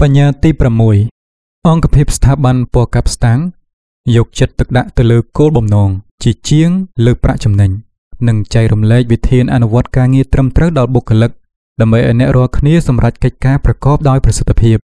បញ្ញាទី6អង្គភាពស្ថាប័នពណ៌កាប់ស្តាំងយកចិត្តទុកដាក់ទៅលើគោលបំណងជាជាងលើប្រាក់ចំណេញនិងចែករំលែកវិធានអនុវត្តការងារត្រឹមត្រូវដល់បុគ្គលិកដើម្បីឲ្យអ្នករាល់គ្នាសម្រេចកិច្ចការប្រកបដោយប្រសិទ្ធភាព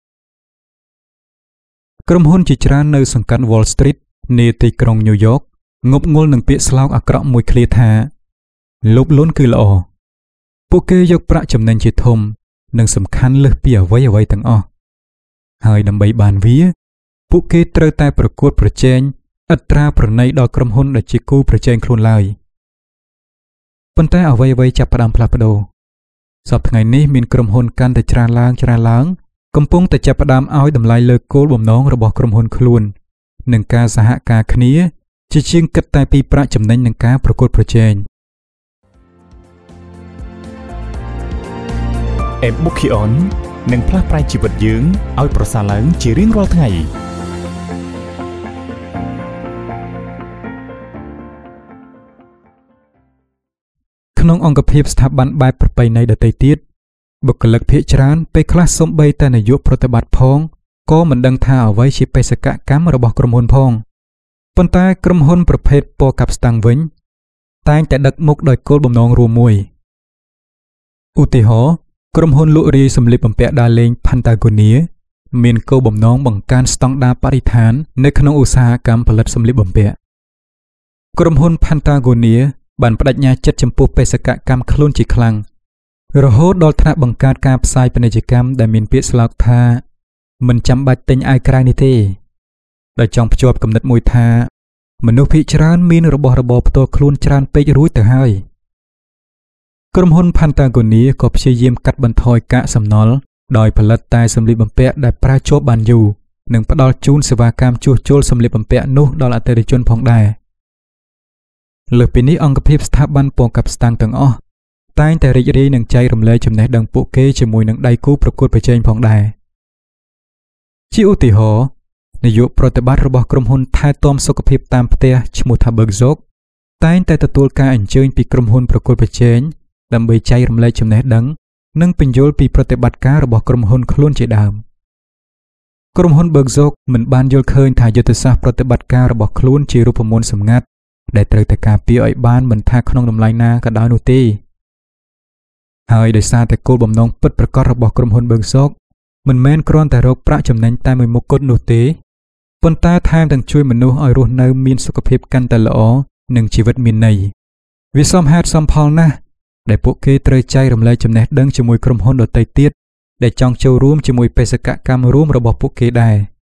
ក្រុមហ៊ុនជាច្រើននៅសង្កាត់ Wall Street នាទីក្រុង New York ងប់ងល់នឹងពាក្យស្លោកអាក្រក់មួយឃ្លាថាលោភលន់គឺល្អពួកគេយកប្រាក់ចំណេញជាធំនិងសំខាន់លើសពីអ្វីទាំងអស់ហើយដើម្បីបានវាពួកគេត្រូវតែប្រកួតប្រជែងឥតត្រាប្រណីដល់ក្រុមហ៊ុនដែលជាគូប្រជែងខ្លួនឡើយប៉ុន្តែអ្វីចាប់ផ្ដើមផ្លាស់ប្ដូរសប្តាហ៍ថ្ងៃនេះមានក្រុមហ៊ុនកាន់តែច្រើនឡើងកំពុងតែចាប់ផ្ដើមឲ្យតម្លៃលើគោលបំណងរបស់ក្រុមហ៊ុនខ្លួននិងការសហការគ្នាជាជាងគិតតែពីប្រាក់ចំណេញនិងការប្រកួតប្រជែង Ebookyon នឹងផ្លាស់ប្រែជីវិតយើងឲ្យប្រសើរឡើងជារៀងរាល់ថ្ងៃក្នុងអង្គភាពស្ថាប័នបែបប្រពៃណីដទៃទៀតបុគ្គលិកភាគច្រើនពេលខ្លះសូម្បីតែនាយកប្រតិបត្តិផងក៏មិនដឹងថាអ្វីជាបេសកកម្មរបស់ក្រុមហ៊ុនផងប៉ុន្តែក្រុមហ៊ុនប្រភេទពណ៌កាប់ស្តាំងវិញតែងតែដឹកមុខដោយគោលបំណងរួមមួយឧទាហរណ៍ក្រុមហ៊ុនលក់រាយសម្លៀកបំពាក់ដើរលេង Patagonia មានគោលបំណងបង្កើនស្តង់ដារបរិស្ថាននៅក្នុងឧស្សាហកម្មផលិតសម្លៀកបំពាក់ក្រុមហ៊ុន Patagonia បានបដិញ្ញាចិត្តចំពោះបេសកកម្មខ្លួនជាខ្លាំងរហូតដល់ថ្នាក់បង្កើតការផ្សាយពាណិជ្ជកម្មដែលមានពាក្យស្លោកថាមិនចាំបាច់ទិញអាវក្រៅនេះទេដែលចង់ភ្ជាប់គំនិតមួយថាមនុស្សភាគច្រើនមានរបស់របរផ្ទាល់ខ្លួនច្រើនពេករួចទៅហើយក្រុមហ៊ុន Patagonia ក៏ព្យាយាមកាត់បន្ថយកាកសំណល់ដោយផលិតតែសម្លៀកបំពាក់ដែលប្រើជាប់បានយូរនិងផ្ដល់ជូនសេវាកម្មជួសជុលសម្លៀកបំពាក់នោះដល់អតិថិជនផងដែរលើសពីនេះអង្គភាពស្ថាប័នពណ៌កាប់ស្តាំងទាំងអស់តែងតែរីករាយនឹងចែករំលែកចំណេះដឹងពួកគេជាមួយនឹងដៃគូប្រកួតប្រជែងផងដែរជាឧទាហរណ៍នាយកប្រតិបត្តិរបស់ក្រុមហ៊ុនថែទាំសុខភាពតាមផ្ទះឈ្មោះថា Bergzok តែងតែទទួលការអញ្ជើញពីក្រុមហ៊ុនប្រកួតប្រជែងដើម្បីចែករំលែកចំណេះដឹងនិងពន្យល់ពីប្រតិបត្តិការរបស់ក្រុមហ៊ុនខ្លួនជាដើមក្រុមហ៊ុន Bergzok មិនបានយល់ឃើញថាយុទ្ធសាស្ត្រប្រតិបត្តិការរបស់ខ្លួនជារូបមន្តសម្ងាត់ដែលត្រូវតែការពារឲ្យបានមិនថាក្នុងតម្លៃណាក៏ដោយនោះទេហើយដោយសារតែគោលបំណងពិតប្រាកដរបស់ក្រុមហ៊ុន Bergzok មិនមែនគ្រាន់តែរកប្រាក់ចំណេញតែមួយមុខគត់នោះទេប៉ុន្តែថែមទាំងជួយមនុស្សឲ្យរស់នៅមានសុខភាពកាន់តែល្អនិងជីវិតមានន័យវាសមហេតុសមផលណាស់ដែលពួកគេត្រូវចែករំលែកចំណេះដឹងជាមួយក្រុមហ៊ុនដទៃទៀតដែលចង់ចូលរួមជាមួយបេសកកម្មរួមរបស់ពួកគេដែរ